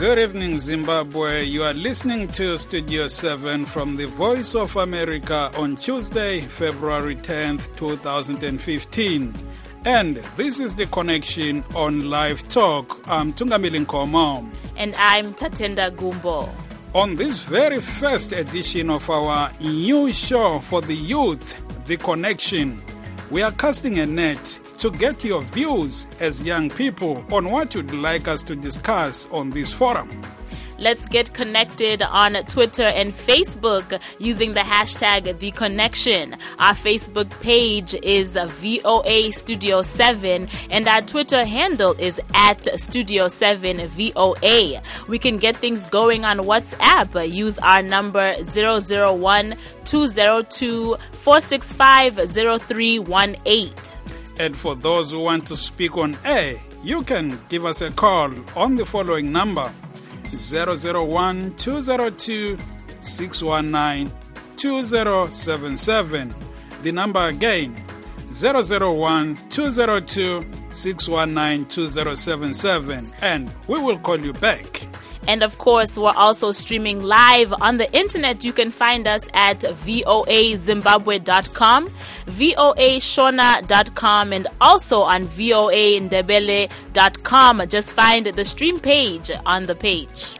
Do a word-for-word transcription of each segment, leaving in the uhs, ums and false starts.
Good evening, Zimbabwe. You are listening to Studio seven from the Voice of America on Tuesday, February tenth, twenty fifteen. And this is The Connection on Live Talk. I'm Tungamili Nkomo. And I'm Tatenda Gumbo. On this very first edition of our new show for the youth, The Connection, we are casting a net to get your views as young people on what you'd like us to discuss on this forum. Let's get connected on Twitter and Facebook using the hashtag The Connection. Our Facebook page is V O A Studio seven and our Twitter handle is at Studio seven V O A. We can get things going on WhatsApp. Use our number zero zero one, two zero two, four six five, zero three one eight. And for those who want to speak on air, you can give us a call on the following number, zero zero one, two zero two, six one nine, two zero seven seven. The number again, zero zero one, two zero two, six one nine, two zero seven seven. And we will call you back. And of course, we're also streaming live on the internet. You can find us at V O A Zimbabwe dot com, V O A Shona dot com, and also on V O A Ndebele dot com. Just find the stream page on the page.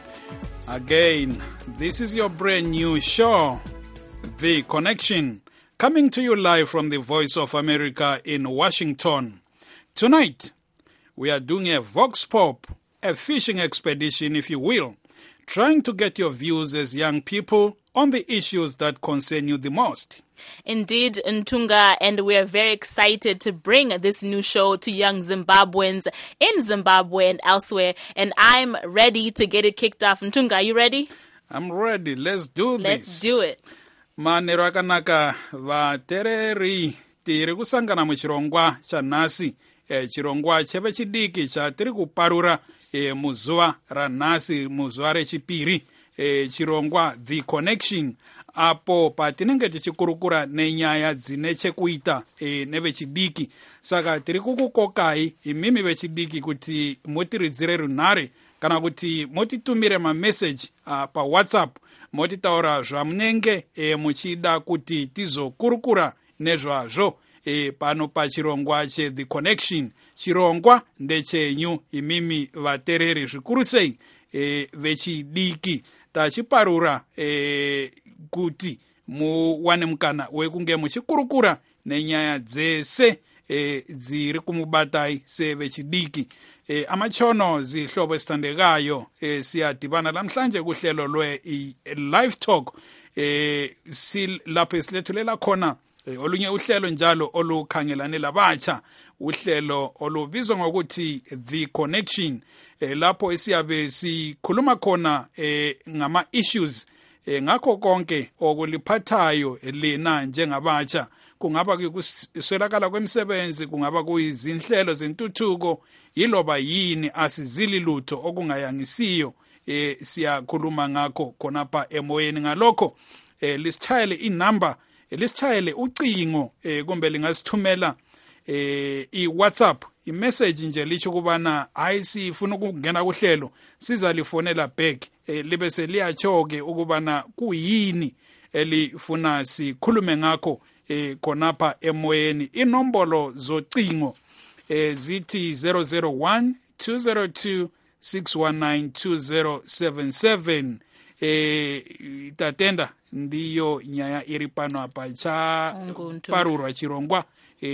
Again, this is your brand new show, The Connection, coming to you live from the Voice of America in Washington. Tonight, we are doing a Vox Pop, a fishing expedition, if you will, trying to get your views as young people on the issues that concern you the most. Indeed, Ntunga, and we're very excited to bring this new show to young Zimbabweans in Zimbabwe and elsewhere, and I'm ready to get it kicked off. Ntunga, are you ready? I'm ready. Let's do this. Let's do it. Manero akanaka vatereri tiri kusangana muchirongwa chanhasi, chirongwa cheve chidiki chatiri kuparura E, muzuva ranhasi, muzuva rechipiri, e, chirongwa The Connection, apo patinenge tichikurukura nenyaya dzine chekuita e, nevechidiki. Saka tiri kukukokai imimi vechidiki kuti mutiridzire runhare kana kuti mutitumire mameseji uh, pa WhatsApp, motitaura zvamunenge e, muchida kuti tizokurukura nezvazvo e, pano pachirongwa che The Connection. Chirongwa ndechenyu imimi vatereri zvikuru sei e, vechidiki tachiparura e, kuti muwane mukana wekunge muchikurukura nenyaya dzese e, dziri kumubatai sevechidiki. E, amachono zihlobo esithandekayo e, siyadibana lamhlanje kuhlelo lwe live talk e, silapho esilethulela khona e, olunye uhlelo njalo olukhangelane labatsha, uhlelo olubizwa ngokuthi The Connection, e, lapho esiyabe sikhuluma khona e, ngama issues e, ngakho konke okuliphathayo lena njengabatsha. Kungaba kuswelakala kwemisebenzi, kungaba kuyizinhlelo zentuthuko, yiloba yini asizili lutho okungayangisiyo, e, siyakhuluma ngakho khonapha emoyeni. Ngalokho e, lisithayele inumber, e, lisithayele ucingo, e, kumbe lingasithumela eh iWhatsApp imessage nje lithi kubana ayisifuna ukungena kuhlelo, sizalifonela back eh, libe seliyachoke ukubana kuyini elifuna sikhulume ngakho eh khonapha emoyeni. Inombolo zocingo eh zithi zero zero one, two zero two, six one nine, two zero seven seven. eh Tatenda ndiyo nyaya iri pano apa cha parurwa chirongwa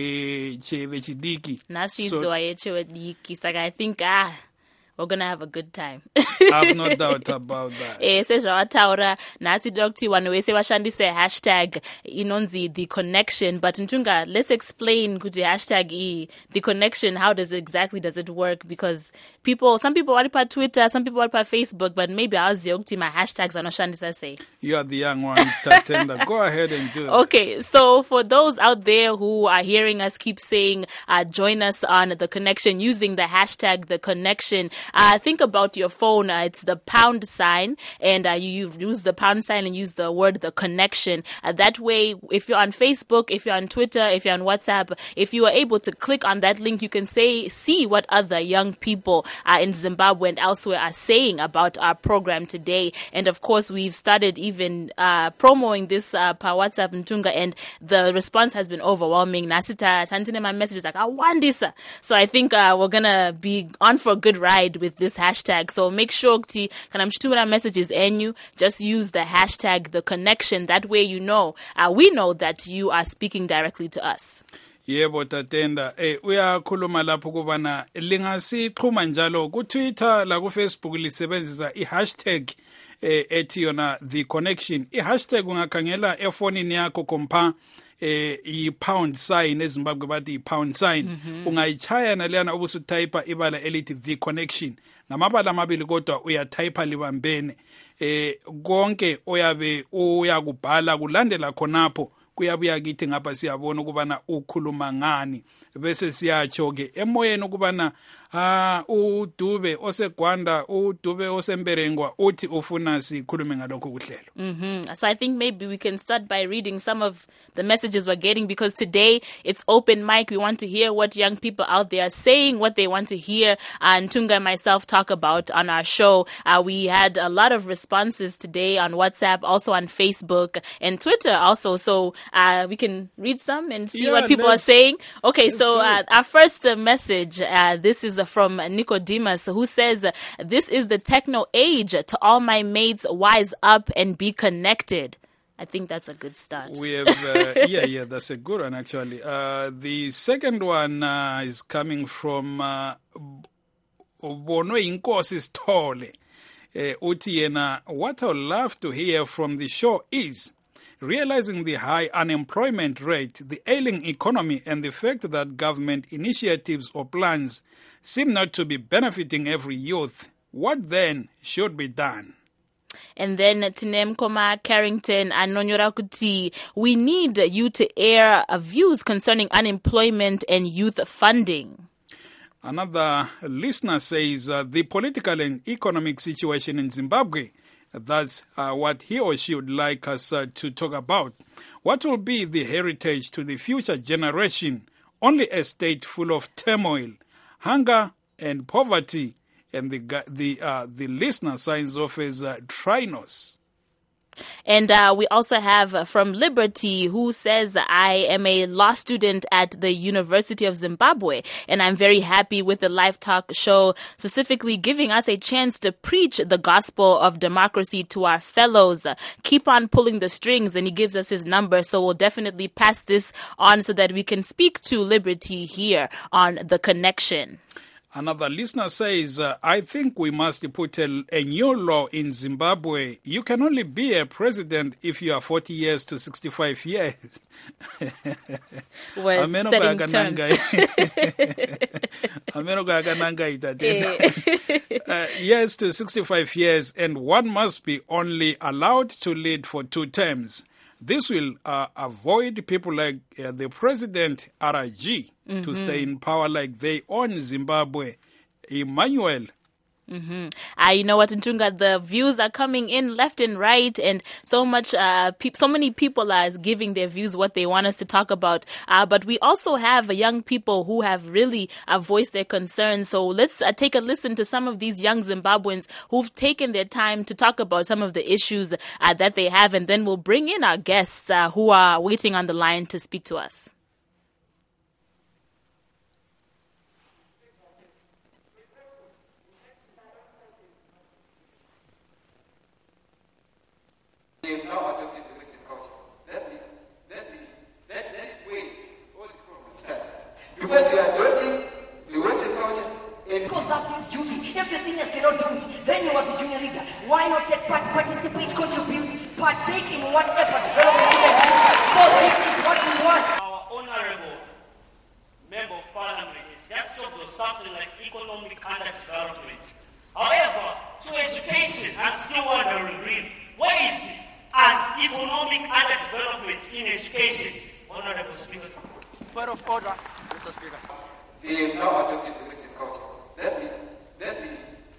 eh cheve chidiki nasi so, yechewe diki saka I think ah we're gonna have a good time. I have no doubt about that. Eh sezvawataura nasi doctor vanhu vese vashandise hashtag inonzi The Connection, but Ntunga, let's explain kuti hashtag e The Connection, how does it exactly does it work, because people some people are on Twitter, some people are on Facebook, but maybe aziyo kuti my hashtags anoshandisa say. You are the young one, Tatenda. Go ahead and do it. Okay, so for those out there who are hearing us keep saying uh, join us on The Connection using the hashtag The Connection, uh, think about your phone. Uh, it's the pound sign, and uh, you, you use the pound sign and use the word the connection. Uh, that way, if you're on Facebook, if you're on Twitter, if you're on WhatsApp, if you are able to click on that link, you can say see what other young people uh, in Zimbabwe and elsewhere are saying about our program today. And of course, we've started even uh, promoting this uh, per WhatsApp Ntunga, and the response has been overwhelming. Nasita Tantine, my message is like, I want this. So I think uh, we're gonna be on for a good ride with this hashtag. So make sure to kanamshitumira messages and you just use the hashtag the connection. That way, you know, uh, we know that you are speaking directly to us. Yebo tatenda eh uyakhuluma lapho kubana lingasiqhuma njalo ku Twitter la ku Facebook lisebenzisa i hashtag eh ethi yona the connection. I hashtag ungakhangela efonini yakho kompa eh i pound sign eZimbabwe bathi i pound sign mm-hmm. ungayichaya nalena obusutype ibala elithi the connection ngamabala amabili kodwa uyatype libambene eh konke oyabe uyakubhala kulandela khonapho kuyabuya kithi ngapha siyabona ukubana ukhuluma ngani bese siyatsho ke emoyeni ukubana ah uDube oseGwanda uDube osemberengwa uthi ufuna sikhulume ngalokho kuhlelo. Mhm. So I think maybe we can start by reading some of the messages we're getting, because today it's open mic. We want to hear what young people out there are saying, what they want to hear and Ntunga and myself talk about on our show. Uh, we had a lot of responses today on WhatsApp, also on Facebook and Twitter also. So uh, we can read some and see yeah, what people are saying. Okay, so uh, our first uh, message, uh, this is from Nicodemus, who says, this is the techno age. To all my mates, wise up and be connected. I think that's a good start. We have, uh, yeah, yeah, that's a good one, actually. Uh, the second one uh, is coming from uh, Bono Inkosi's Tole. Utiena, what I would love to hear from the show is realizing the high unemployment rate, the ailing economy, and the fact that government initiatives or plans seem not to be benefiting every youth. What then should be done? And then Tinem Koma Carrington and Nonyora Kuti, we need you to air uh, views concerning unemployment and youth funding. Another listener says uh, the political and economic situation in Zimbabwe, that's uh, what he or she would like us uh, to talk about. What will be the heritage to the future generation? Only a state full of turmoil, hunger and poverty. And the the uh, the listener signs off as uh, Trinos. And uh, we also have uh, from Liberty, who says, I am a law student at the University of Zimbabwe, and I'm very happy with the Live Talk show, specifically giving us a chance to preach the gospel of democracy to our fellows. Uh, keep on pulling the strings, and he gives us his number, so we'll definitely pass this on so that we can speak to Liberty here on The Connection. Another listener says, uh, I think we must put a, a new law in Zimbabwe. You can only be a president if you are forty years to sixty-five years. Well, setting terms. uh, yes, to sixty-five years, and one must be only allowed to lead for two terms. This will uh, avoid people like uh, the president, R I G, mm-hmm. to stay in power like they own Zimbabwe. Emmanuel. Mm-hmm. Uh, you know what, Ntunga, the views are coming in left and right, and so much, uh, pe- so many people are giving their views, what they want us to talk about. Uh, but we also have young people who have really uh, voiced their concerns. So let's uh, take a listen to some of these young Zimbabweans who've taken their time to talk about some of the issues uh, that they have, and then we'll bring in our guests uh, who are waiting on the line to speak to us. They have now adopted the Western culture. That's the, that's the, that, that is where all the problem starts. Because you are adopting the Western culture and... Because that's his duty. If the seniors cannot do it, then you are the junior leader. Why not take part, participate, contribute, partake in whatever development you can do? So this is what we want. Our honorable member of parliament has just talked of something like economic underdevelopment. However, to education, I'm still wondering, really, what is the and economic underdevelopment in education? Honorable Speaker. Point of order, Mister Speaker. They have now adopted the Western culture. That's the, that's the,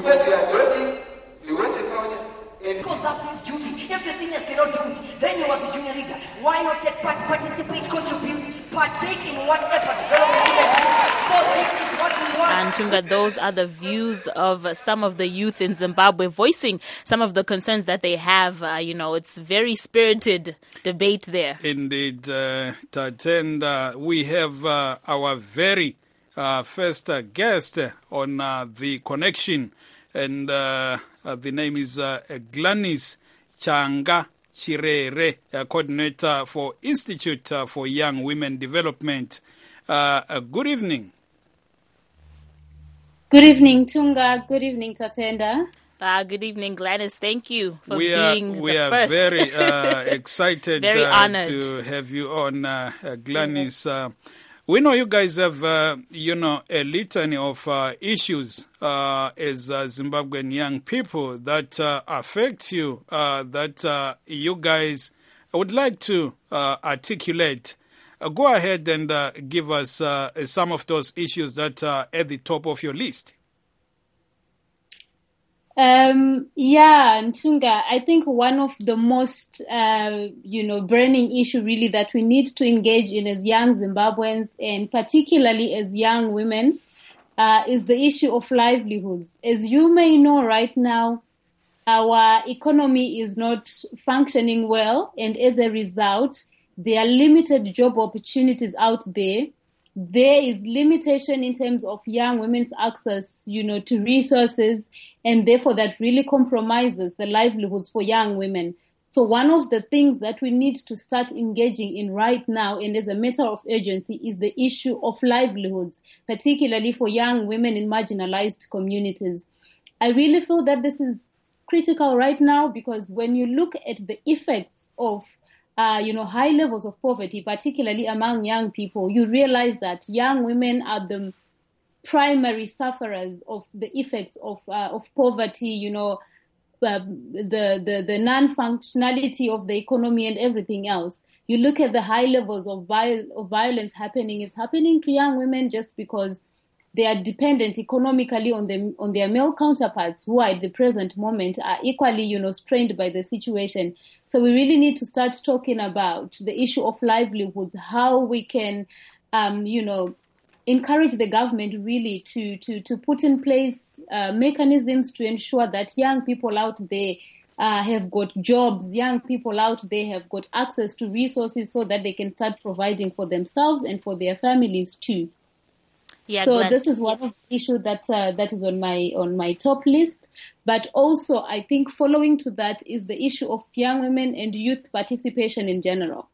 Because you are dirty, you waste the culture. And Because that's his duty. If the seniors cannot do it, then you are the junior leader. Why not take part, participate, contribute, partake in whatever development you do? So this is what we want. And Tunga, those are the views of uh, some of the youth in Zimbabwe voicing some of the concerns that they have. Uh, you know, it's very spirited debate there. Indeed, uh, Tatenda, we have uh, our very uh, first uh, guest on uh, the connection, and uh, uh, the name is uh, Gladys Changa Chirere, uh, coordinator for Institute uh, for Young Women Development. Uh, uh, good evening. Good evening, Tunga. Good evening, Tatenda. Uh, good evening, Gladys. Thank you for we are, being we the are first. very uh, excited Very uh, honored. to have you on, uh, uh, Gladys. Uh, we know you guys have, uh, you know, a litany of uh, issues uh, as uh, Zimbabwean young people that uh, affect you, uh, that uh, you guys would like to uh, articulate. Uh, go ahead and uh, give us uh, some of those issues that are at the top of your list. Um, yeah, Ntunga, I think one of the most, uh, you know, burning issue really that we need to engage in as young Zimbabweans and particularly as young women uh, is the issue of livelihoods. As you may know right now, our economy is not functioning well, and as a result, there are limited job opportunities out there. There is limitation in terms of young women's access, you know, to resources, and therefore that really compromises the livelihoods for young women. So one of the things that we need to start engaging in right now, and as a matter of urgency, is the issue of livelihoods, particularly for young women in marginalized communities. I really feel that this is critical right now because when you look at the effects of Uh, you know, high levels of poverty, particularly among young people, you realize that young women are the primary sufferers of the effects of uh, of poverty, you know, uh, the, the, the non-functionality of the economy and everything else. You look at the high levels of, viol- of violence happening. It's happening to young women just because they are dependent economically on them, on their male counterparts who are at the present moment are equally, you know, strained by the situation. So we really need to start talking about the issue of livelihoods, how we can, um, you know, encourage the government really to, to, to put in place uh, mechanisms to ensure that young people out there uh, have got jobs, young people out there have got access to resources so that they can start providing for themselves and for their families too. Yeah, so Glenn. this is one of the issues that uh, that is on my on my top list. But also, I think following to that is the issue of young women and youth participation in general.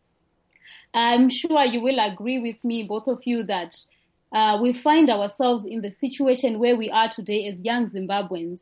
I'm sure you will agree with me, both of you, that uh, we find ourselves in the situation where we are today as young Zimbabweans.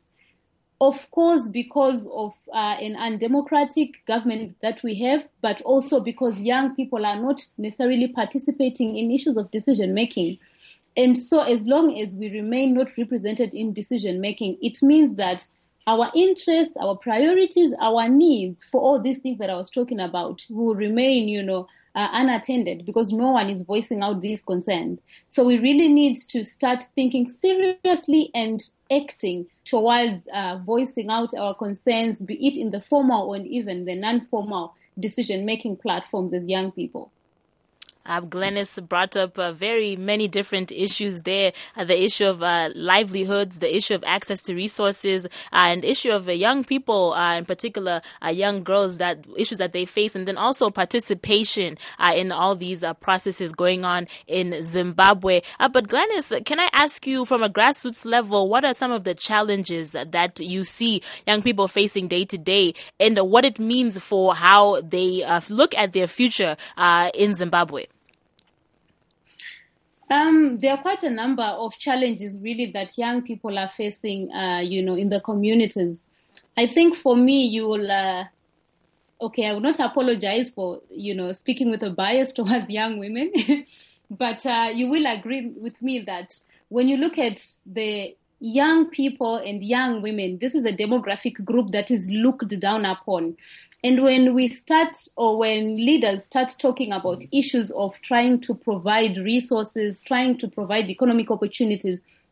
Of course, because of uh, an undemocratic government that we have, but also because young people are not necessarily participating in issues of decision making. And so as long as we remain not represented in decision making, it means that our interests, our priorities, our needs for all these things that I was talking about will remain, you know, uh, unattended because no one is voicing out these concerns. So we really need to start thinking seriously and acting towards uh, voicing out our concerns, be it in the formal or even the non-formal decision-making platforms as young people. Uh, Glenys brought up uh, very many different issues there. Uh, the issue of uh, livelihoods, the issue of access to resources, uh, and issue of uh, young people, uh, in particular uh, young girls, that issues that they face, and then also participation uh, in all these uh, processes going on in Zimbabwe. Uh, but Glenys, can I ask you from a grassroots level, what are some of the challenges that you see young people facing day to day, and what it means for how they uh, look at their future uh, in Zimbabwe? Um, there are quite a number of challenges really that young people are facing, uh, you know, in the communities. I think for me, you will, uh, okay, I will not apologize for, you know, speaking with a bias towards young women, but uh, you will agree with me that when you look at the young people and young women, this is a demographic group that is looked down upon. And when we start, or when leaders start talking about issues of trying to provide resources, trying to provide economic opportunities,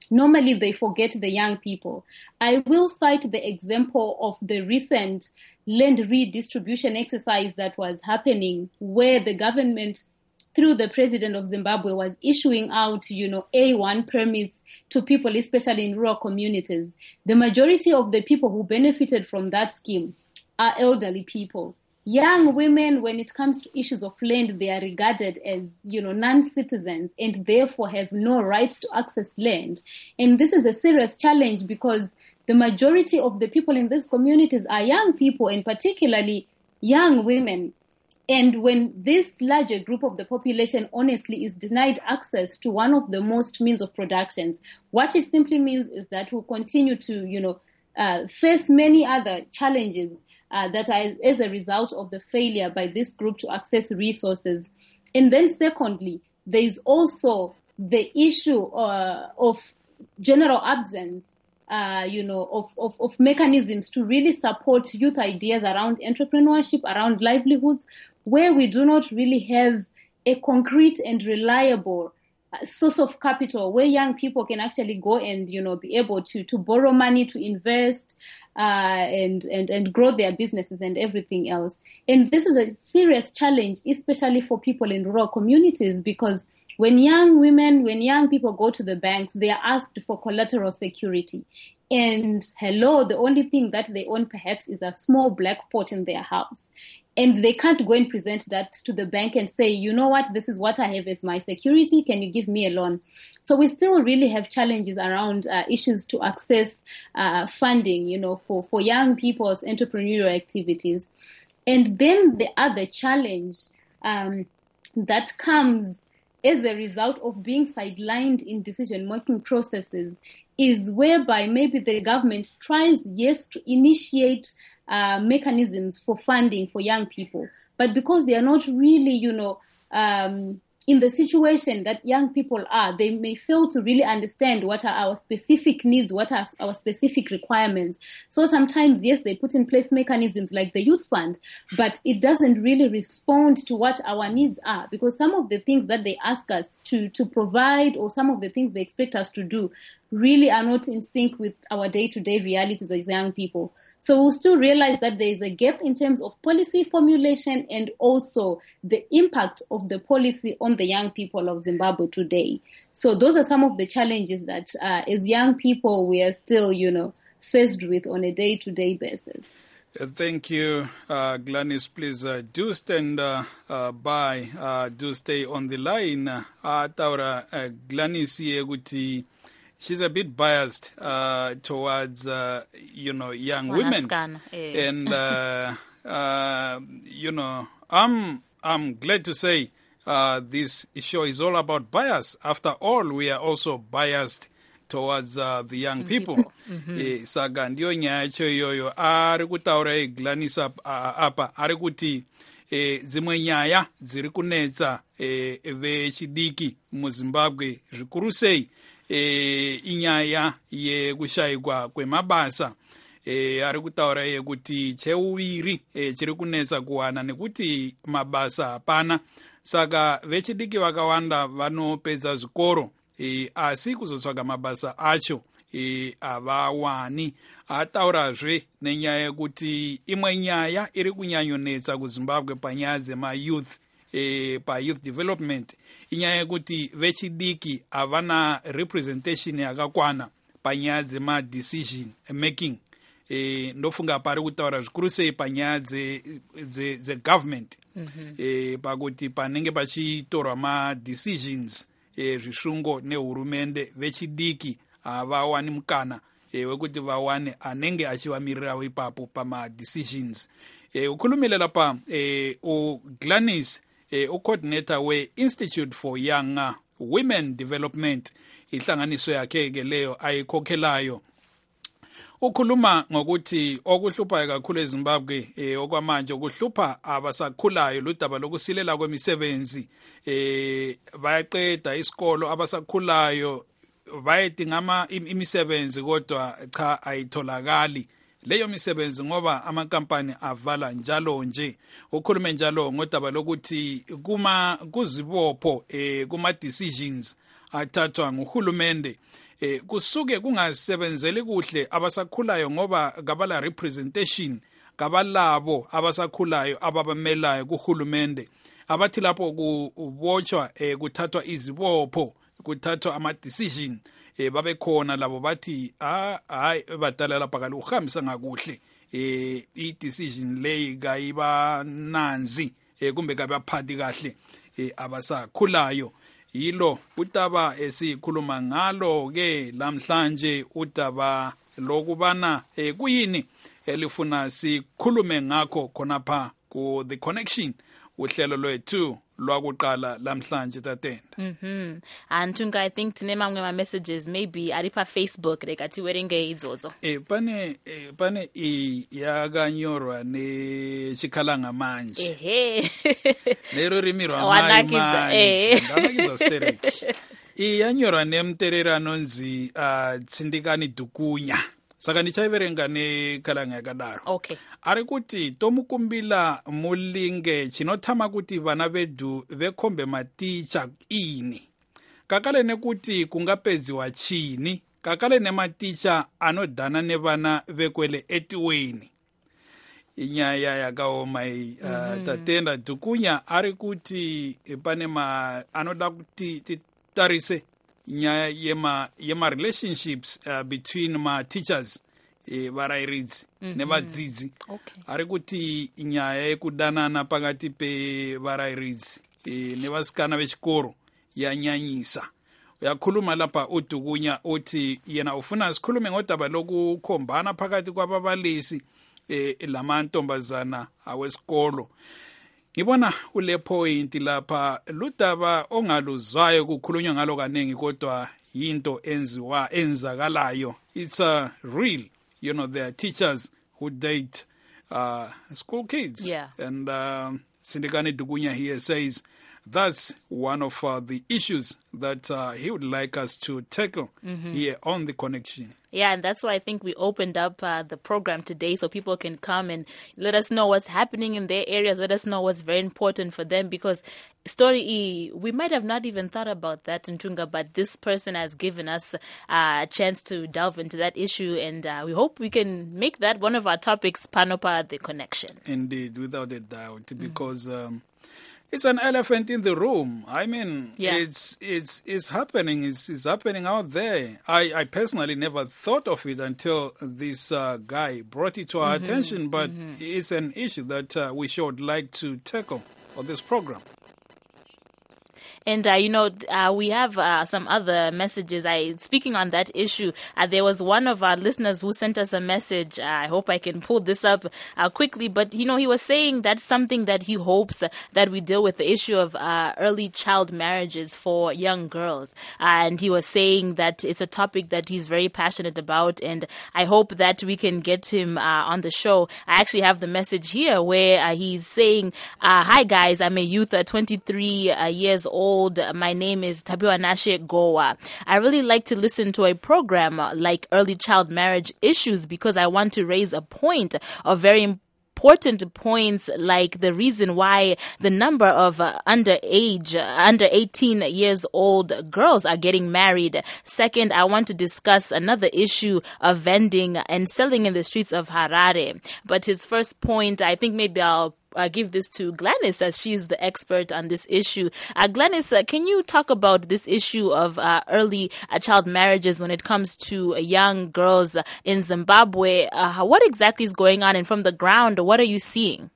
normally they forget the young people. I will cite the example of the recent land redistribution exercise that was happening, where the government, through the president of Zimbabwe, was issuing out, you know, A one permits to people, especially in rural communities. The majority of the people who benefited from that scheme are elderly people. Young women, when it comes to issues of land, they are regarded as, you know, non-citizens and therefore have no rights to access land. And this is a serious challenge because the majority of the people in these communities are young people, and particularly young women. And when this larger group of the population honestly is denied access to one of the most means of productions, what it simply means is that we'll continue to, you know, uh, face many other challenges Uh, that are as a result of the failure by this group to access resources. And then secondly, there is also the issue uh, of general absence, uh, you know, of, of, of mechanisms to really support youth ideas around entrepreneurship, around livelihoods, where we do not really have a concrete and reliable uh, source of capital where young people can actually go and, you know, be able to, to borrow money, to invest, Uh, and, and, and grow their businesses and everything else. And this is a serious challenge, especially for people in rural communities, because when young women, when young people go to the banks, they are asked for collateral security. And hello, the only thing that they own perhaps is a small black pot in their house. And they can't go and present that to the bank and say, you know what, this is what I have as my security. Can you give me a loan? So we still really have challenges around uh, issues to access uh, funding, you know, for, for young people's entrepreneurial activities. And then the other challenge um, that comes as a result of being sidelined in decision-making processes is whereby maybe the government tries, yes, to initiate Uh, mechanisms for funding for young people. But because they are not really, you know, um, in the situation that young people are, they may fail to really understand what are our specific needs, what are our specific requirements. So sometimes, yes, they put in place mechanisms like the Youth Fund, but it doesn't really respond to what our needs are, because some of the things that they ask us to, to provide, or some of the things they expect us to do, really are not in sync with our day-to-day realities as young people. So we'll still realize that there is a gap in terms of policy formulation and also the impact of the policy on the young people of Zimbabwe today. So those are some of the challenges that uh, as young people we are still, you know, faced with on a day-to-day basis. Uh, thank you, uh, Gladys. Please uh, do stand uh, uh, by, uh, do stay on the line. Uh, Taura uh, Gladys Yeguti. She's a bit biased uh, towards, uh, you know, young women, eh. and uh, uh, you know, I'm I'm glad to say uh, this show is all about bias. After all, we are also biased towards uh, the young people. people. Mm-hmm. Eh, saka ndio nyaya choyoyo ari kutaura eglanisa apa ari kuti eh, zimwe nyaya dziri kunetsa eh, vechidiki muZimbabwe zvikuru sei E, inyaya yekushayikwa kwemabasa e, ari kutaura yekuti cheuviri e, chiri kunetsa kuwana nekuti mabasa hapana. Saka vechidiki vakawanda vanopedza zvikoro e, asi kuzotsvaga mabasa acho e, havawani. Ataurazve nenyaya yekuti imwe nyaya iri kunyanyonetsa kuZimbabwe panyaya dzemayouth E, pa youth development inyaya yekuti vechidiki havana representation yakakwana panyaya dzema decision making. E, ndofunga pari kutaura zvikuru sei panyaya dzegovernment ze, ze mm-hmm. e, pakuti panenge pachitorwa madecisions e, zvisvungo nehurumende, vechidiki havawani mukana e, wekuti vawane anenge achivamirirawo ipapo pamadecisions. E, ukhulumile lapha e, uGladys Eh, ucoordinator we-Institute for Young Women Development, ihlanganiso yakhe ke leyo ayikhokhelayo. Ukhuluma ngokuthi okuhluphayo kakhulu eZimbabwe eh, okwamanje okuhlupha abasakhulayo ludaba lokusilela kwemisebenzi. Eh, bayaqeda isikolo abasakhulayo bayedinga imisebenzi kodwa cha ayitholakali leyo misebenzi ngoba amakampani avala njalo nje. Ukhulume njalo ngodaba lokuthi kuma kuzibopho eh kuma decisions athathwa nguhulumende eh kusuke kungasebenzeli kuhle abasakhulayo ngoba kabala representation kabalabo abasakhulayo ababamelayo kuhulumende abathi lapho kubotshwa eh kuthathwa izibopho kuthathwa ama decision eh babe khona labo bathi ah hayi badala lapha kali uhambisa ngakuhle eh I decision leyi kayiba nanzi eh kumbe kabaphathi kahle eh abasakhulayo yilo utaba esikhuluma ngalo ke lamhlanje utaba lokubana eh kuyini elifuna sikhulume ngakho khonapha ku The Connection uhlelo lwethu lwakuqala lamhlanje tatenda. Mhm. And Tunga, I think tine mamwe ma messages maybe aripa Facebook rekati werenge izozo. Eh pane eh, pane I yakanyorwa ne chikhalanga manje. Ehe. Lero rimirwa manje. Eh. Ndanakizo stereki. I yanyorwa nemterera nonzi uh, Tsindikani Dukunya. Saka ndichaiverenga nekhalanga yakadaro. Okay. Ari kuti tomukumbila mulinge chinotama kuti vana vedu vekombe maticha ini. Kakale nekuti kungapedziwa chini. Kakale nematicha anodhana nevana vekwele etiweni. Inyaya yakaoma uh, mm-hmm. Tatenda Dukunya ari kuti pane ma anoda kuti titarise nyaya yema yema relationships uh, between ma teachers eh varairidzi mm -hmm. nevadzidzi okay. Ari kuti nyaya yekudanana pakati pe varairidzi eh nevasikana vechikoro yanyanyisa yakhuluma lapha uDukunya uthi yena ufuna sikhulume ngodaba lokukhombana phakathi kwababalisi eh lamantombazana awesikolo. Ngibona ule point lapha ludaba ongaluzwayo kukhulunywa ngalo kanengi kodwa yinto enziwa enzakalayo. It's a real, you know, there are teachers who date uh, school kids. Yeah. And uh, Tsindikani Dukunya here says that's one of uh, the issues that uh, he would like us to tackle mm-hmm. here on The Connection. Yeah, and that's why I think we opened up uh, the program today so people can come and let us know what's happening in their areas, let us know what's very important for them, because Story E, we might have not even thought about that in Tunga, but this person has given us uh, a chance to delve into that issue, and uh, we hope we can make that one of our topics, Panopa, The Connection. Indeed, without a doubt, because... Mm. Um, It's an elephant in the room. I mean, yeah. it's it's it's happening. It's, it's happening out there. I, I personally never thought of it until this uh, guy brought it to our mm-hmm. attention. But mm-hmm. it's an issue that uh, we should like to tackle on this program. And, uh, you know, uh, we have uh, some other messages. I Speaking on that issue, uh, there was one of our listeners who sent us a message. Uh, I hope I can pull this up uh, quickly. But, you know, he was saying that's something that he hopes uh, that we deal with, the issue of uh, early child marriages for young girls. Uh, and he was saying that it's a topic that he's very passionate about. And I hope that we can get him uh, on the show. I actually have the message here where uh, he's saying, uh, hi, guys, I'm a youth, uh, twenty-three uh, years old. My name is Tabiwa Nashe Goa. I really like to listen to a program like Early Child Marriage Issues because I want to raise a point of very important points like the reason why the number of uh, underage, uh, under eighteen years old girls are getting married. Second, I want to discuss another issue of vending and selling in the streets of Harare. But his first point, I think maybe I'll Uh, give this to Gladys as she's the expert on this issue. Uh, Gladys, uh, can you talk about this issue of uh, early uh, child marriages when it comes to uh, young girls uh, in Zimbabwe? Uh, what exactly is going on, and from the ground, what are you seeing?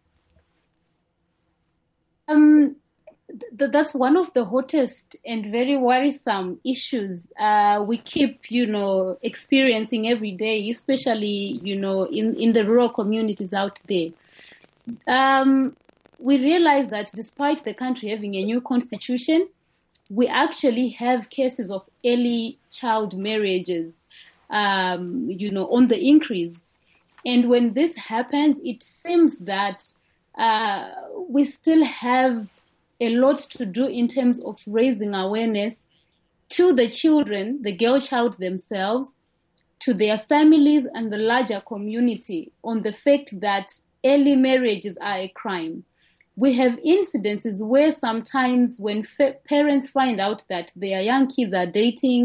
Um, th- that's one of the hottest and very worrisome issues uh, we keep, you know, experiencing every day, especially, you know, in, in the rural communities out there. Um, we realize that despite the country having a new constitution, we actually have cases of early child marriages, um, you know, on the increase. And when this happens, it seems that uh, we still have a lot to do in terms of raising awareness to the children, the girl child themselves, to their families and the larger community on the fact that early marriages are a crime. We have incidences where sometimes when fa- parents find out that their young kids are dating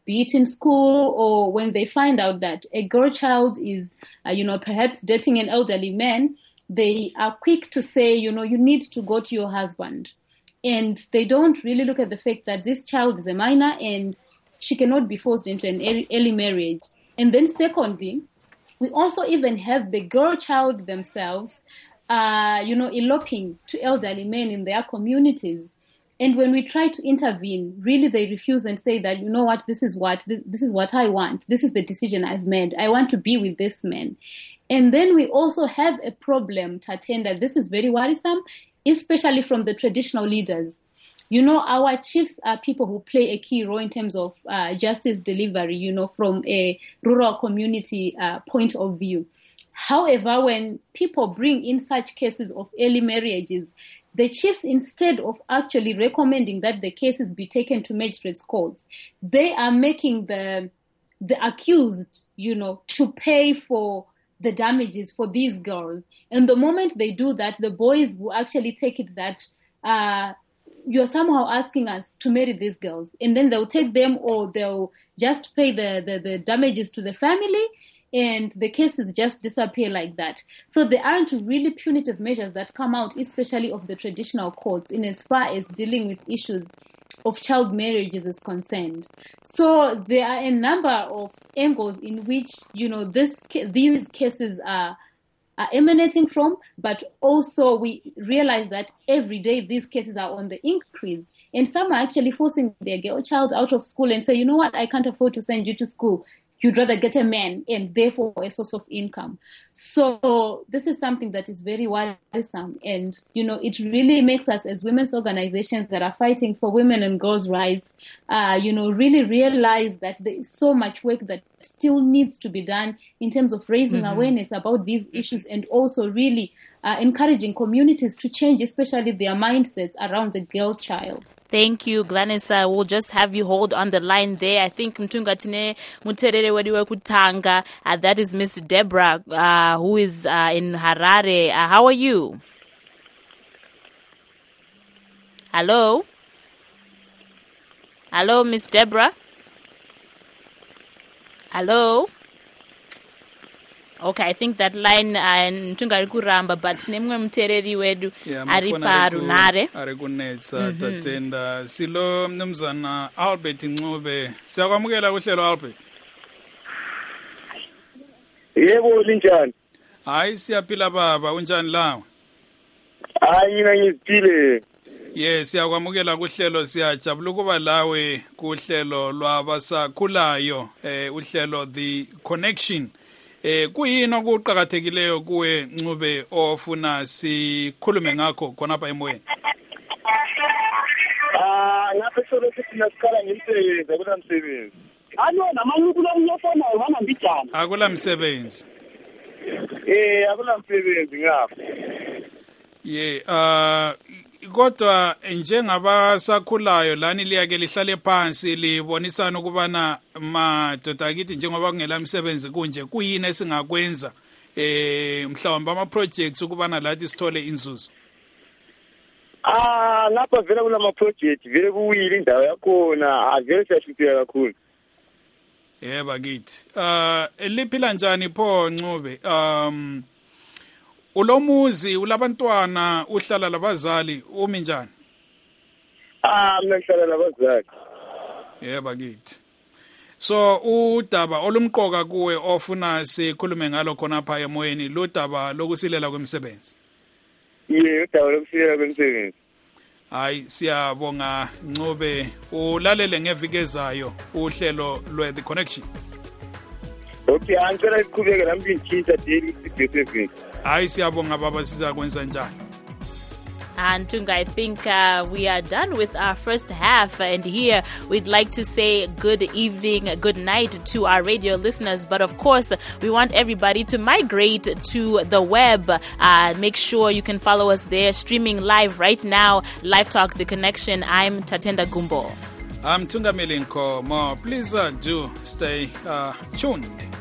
be it in school or when they find out that a girl child is, uh, you know, perhaps dating an elderly man, they are quick to say, you know, you need to go to your husband. And they don't really look at the fact that this child is a minor and she cannot be forced into an early marriage. And then secondly, we also even have the girl child themselves, uh, you know, eloping to elderly men in their communities. And when we try to intervene, really they refuse and say that, you know what, this is what, this is what I want. This is the decision I've made. I want to be with this man. And then we also have a problem, Tatenda. This is very worrisome, especially from the traditional leaders. You know, our chiefs are people who play a key role in terms of uh, justice delivery, you know, from a rural community uh, point of view. However, when people bring in such cases of early marriages, the chiefs, instead of actually recommending that the cases be taken to magistrates' courts, they are making the the accused, you know, to pay for the damages for these girls. And the moment they do that, the boys will actually take it that uh, you're somehow asking us to marry these girls. And then they'll take them, or they'll just pay the, the, the damages to the family, and the cases just disappear like that. So there aren't really punitive measures that come out, especially of the traditional courts, in as far as dealing with issues of child marriages is concerned. So there are a number of angles in which, you know, this these cases are are emanating from, but also we realize that every day these cases are on the increase. And some are actually forcing their girl child out of school and say, you know what, I can't afford to send you to school. You'd rather get a man and therefore a source of income. So this is something that is very worrisome. And, you know, it really makes us as women's organizations that are fighting for women and girls' rights, uh, you know, really realize that there is so much work that still needs to be done in terms of raising mm-hmm. awareness about these issues, and also really uh, encouraging communities to change, especially their mindsets around the girl child. Thank you, Gladys. Uh, we'll just have you hold on the line there. I think Mtunga Tine Muterere Wadiwe Kutanga, uh, that is Miss Deborah, uh, who is uh, in Harare. Uh, how are you? Hello? Hello, Miss Deborah? Hello? Okay, I think that line Mtunga uh, Kuramba, but nemwe mtereri wedu ari parunare ari kunetsa tatenda silo mnumzana Albert Ncube. Siyakwamukela kuhlelo Albert. Yebo linjani? Hayi siyaphila baba, unjani lawe? Hayi mina ngiphile. Yes, siyakwamukela kuhlelo, siyajabula kuba lawe kuhlelo lwabasakhulayo, eh uhlelo The Connection. Eh kuyini okuqhakathekileyo kuwe Ncube ofuna sikhulume ngakho khona apha emoyeni? Ah, lapho solo sisikhala ngimsebenzi akula msebenzi. Alo namanyuku lomnyofona wena mbijana. Akula msebenzi. Eh akula msebenzi ngapha. Ye ah kodwa njengabasakhulayo lani liyake lihlale phansi libonisana ukubana madoda akithi njengoba kungela msebenzi kunje kuyini esingakwenza eh mhlawumbe ama projects ukubana lathi sithole inzuzo. Ah lapha vele kulama project vele kuwili indawo yakhona avele siyashuthiya kakhulu. Yebo akithi. Ah eliphila njani pho Ncube? Um ulomuzi ulabantwana uhlala labazali umi njani? Ah mina ngihlala labazali. Yebo akithi. So udaba olumqoka kuwe ofuna sikhulume ngalo khona apha emoyeni lo daba lokusilela kwemisebenzi. Yebo udaba lokusilela kwemisebenzi. Hayi siyabonga Ncube, ulalele ngevikezayo uhlelo lwe The Connection. Okay, angicela iqhubeke nami ngithinta daily sibheke. Hayi siyabonga baba, sizakwenza njani? And Tunga, I think uh, we are done with our first half, and here we'd like to say good evening, good night to our radio listeners. But of course, we want everybody to migrate to the web. Uh, make sure you can follow us there, streaming live right now. Live Talk, The Connection. I'm Tatenda Gumbo. I'm Tunga Milinko. More, please uh, do stay uh, tuned.